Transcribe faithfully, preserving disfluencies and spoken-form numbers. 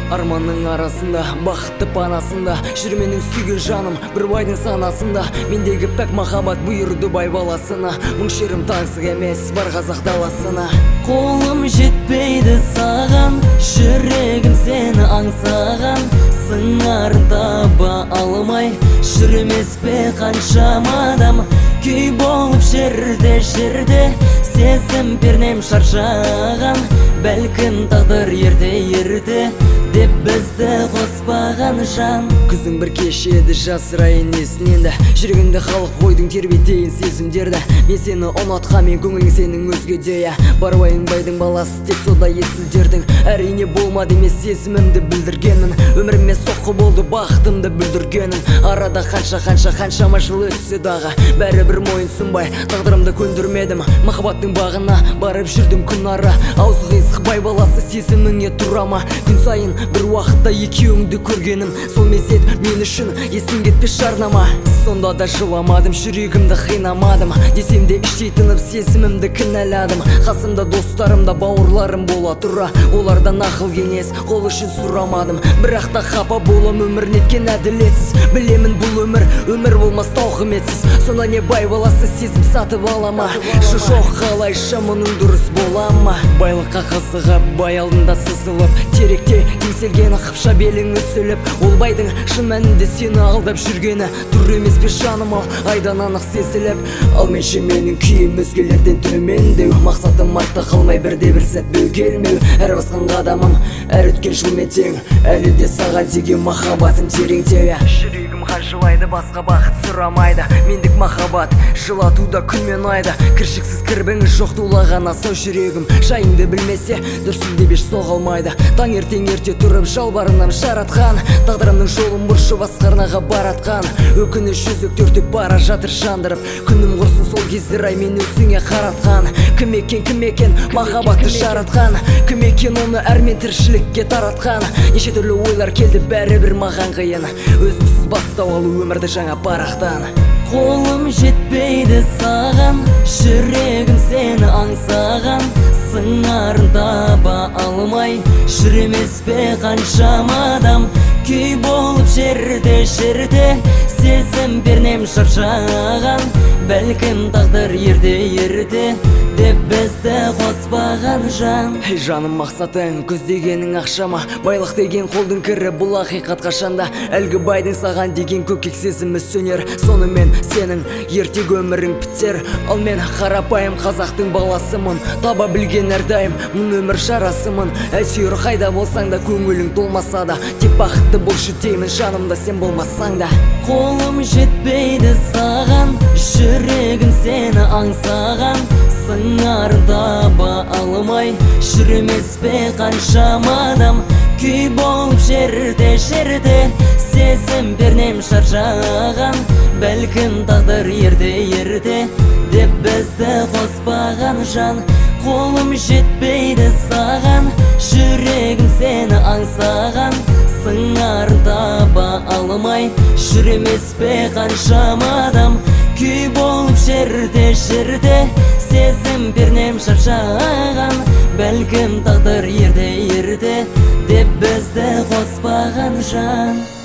Арманның арасында, бақытты панасында, жүр менің сүйген жаным, бір байдың санасында. Мендегі пәк махаббат бұйырды бай баласына. Мың шерім таңсық емес, бар қазақ даласына. Қолым жетпейді саған, жүрегім сені аңсаған. Сыңарын таба алмай, жүрмес пе қаншама адам. Күй болып жерде жерде, сезім пернем шаршаған. Бәлкім тағдыр ерте-ерте деп бізді қоспаған жан. Күздің бір кеші еді, жасырайын есіненді. Жүрегімді халық қойдың тербетейін сезімдерді. Мен сені ұнатқанмен көңілің сенің өзгеде. Барбайың байдың баласы тек сода есілдердің. Әрине болмады емес сезімімді білдіргенмін. Өміріме соққы болды бақытымды бүлдіргенім. Арада қанша-қанша қаншама жыл өтсе дағы, бәрібір мойынсұнбай тағдырымды көндірмедім. Махаббаттың бағына барып жүрдім күн ара. Аузы қисық бай баласы сезіміңе тұрама. Күн сайын бір уақытта екеуіңді көргенім, сол мезет мен үшін естен кетпес жарнама. Сонда да жыламадым, жүрегімді қинамадым. Десем де іштей тынып сезімімді кінәладым. Қасымда достарым да бауырларым бола тұра, олардан ақыл кеңес қол үшін сұрамадым. Бірақ та қапа болам өмір неткен әділетсіз. Білемін бұл өмір, өмір болмас тауқыметсіз. Сонда не бай баласы сезім сатып алама. Жоқ қалайша мұның дұрыс болама. Байлыққа қызығып бай алдында сызылып, теректе теңселген қыпша белің үсіліп, ол байдың шын мәнінде сені алдап жүргені тұр емес пе жаным ау, айдан анық сезіліп. Ал менше менің күйім өзгелерден төмендеу, мақсатым артта қалмай бірде бір сәт бөгелмеу. Әр басқан қадамым, әр өткен жылмен тең, әлі де саған деген махаббатым тереңдеу. Жүрегім қаншылайды, басқа бақыт сұрамайды. Мендік махаббат жылатуда күн мен айды. Кіршіксіз кірбіңі жоқ тулаған асау жүрегім. Жайыңды білмесе дүрсілдеп еш соғалмайды. Таңертең ерте тұрып жалбарынам жаратқан, тағдырымның жолын бұршы басқарнаға баратқан. Өкініш жүзік түртіп бара жатыр жандырып, күнім құрсын сол кездер ай мен өзіңе қаратқан. Кім екен, кім екен махаббатты жаратқан, кім екен оны әрмен тіршілікке таратқан. Неше түрлі ойлар келді, бәрібір маған қиын, өзімсіз бастау алу өмірді жаңа парақтан. Қолым жетпейді саған, жүрегім сені аңсаған. Сыңарын таба алмай, жүремес пе қаншама адам. Күй болып жерде жерде, сезім пернем шаршаған. Бәлкім тағдыр ерте-ерте деп бізді қоспаған жан. Ей жаным, мақсатың көздегенің ақшама, байлық деген қолдың кірі, бұл ақиқат қашанда. Әлгі байдың саған деген көкек сезімі сөнер, сонымен сенің ертегі өмірің бітер. Ал мен қарапайым қазақтың баласымын, таба білген әрдайым мұн өмір жарасымын. Әйтеуір қайда болсаң да көңілің толмаса да, тек бақытты болшы деймін жанымда сен болмасаң да. Қолым жетпейді саған, жүрегім сені аңсаған. Сыңарын таба алмай, жүрмес пе қаншама адам. Күй болып жерде жерде, сезім пернем шаршаған. Бәлкім тағдыр ерте-ерте деп бізді қоспаған жан. Қолым жетпейді саған, жүрегім сені аңсаған. Сыңарын таба алмай, жүрмес пе қаншама адам. Күй болып жерде жерде, сезім пернем шаршаған. Бәлкім тағдыр ерте-ерте деп бізді қоспаған жан.